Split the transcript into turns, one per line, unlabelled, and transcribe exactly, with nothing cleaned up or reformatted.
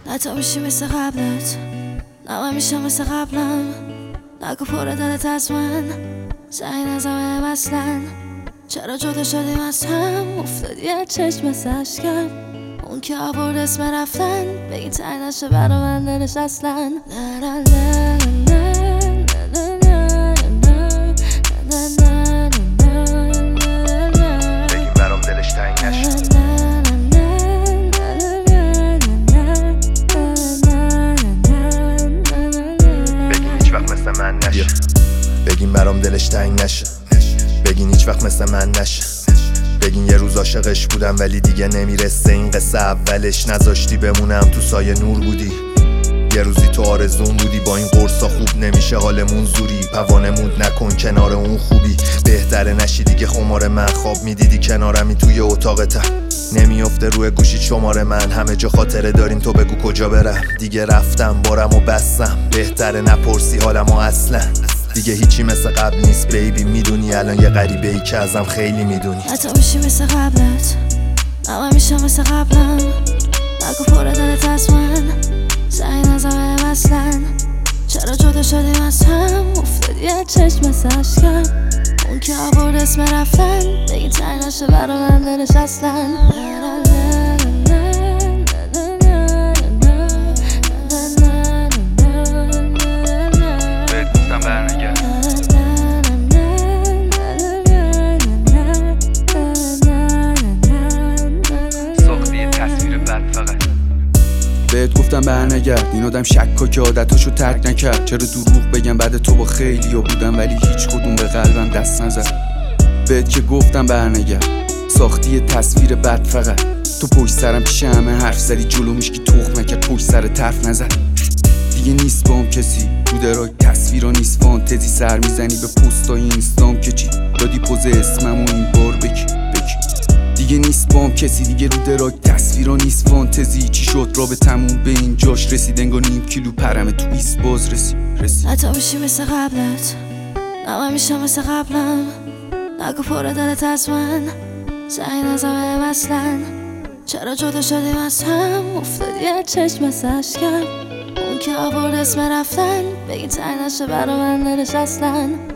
حتی میشی مثل قبلت، نه من میشم مثل قبلم. نگو پر دلت از من، سعی نزمه اصلا. چرا جدا شدیم از هم، افتادی از چشم مثل اشکم. اون که آورد اسم رفتن، بگی تنگ نشه برا من دلش اصلا. نه نه نه نه نه نه نه نه نه نه.
بگیم برام دلش تنگ نشه. بگین برام دلش تنگ نشه، بگین هیچ وقت مثل من نشه. بگین یه روز عاشقش بودم ولی دیگه نمیرسه این قصه اولش. نذاشتی بمونم تو سایه نور بودی، یه روزی تو آرزون بودی. با این قرصا خوب نمیشه حالمون زوری، پوانمون نکن کنار اون خوبی. بهتره نشی دیگه خمار من، خواب میدیدی کنارمی توی اتاق ته. نمیافته روی گوشی شماره من، همه جا خاطره داریم تو بگو کجا برم. دیگه رفتم بارم و بستم، بهتره نپرسی حالمو اصلا. دیگه هیچی مثل قبل نیست بیبی، میدونی الان یه غریبه ای که ازم خیلی میدونی.
حتی میشی مثل قبلت، نه من میشم مثل قبلم. نگو پر دلت از من، سعی نزمه اصلا. چرا جدا شدیم از هم، افتادی از چشم مثل اشکم. اون که آورد اسم رفتن، بگی تنگ نشه برا من دلش اصلا.
بهت گفتم برنگرد، این آدم شکا که عادتاشو ترک نکرد. چرا دروغ بگم بعد تو با خیلی ها بودم ولی هیچ کدوم به قلبم دست نزد. بهت که گفتم برنگرد، ساختی یه تصویر بد فقط. تو پشت سرم پیش همه حرف زدی، جلو میشکی تخم نکرد پشت سر طرف نزد. دیگه نیست با هم کسی رو درای تصویرا نیست فانتزی. سر میزنی به پستای اینستام که چی دادی پوز اسمم و این بار بکی بکی. دیگه نیست با هم کسی دیگه رو درای تصویرا نیست فانتزی. چی شد را به تموم به این جاش رسید، انگار نیم کیلو پرمه تو ایست باز رسید رسید.
حتی میشی مثل قبلت، نه من میشم مثل قبلم. نگو پر دلت از من، سعی نزمه اصلا. چرا جدا شدیم از هم، افتادی از چشم مثل اشکم. اون که آورد اسم رفتن، بگی تنگ نشه برا من دلش اصلا.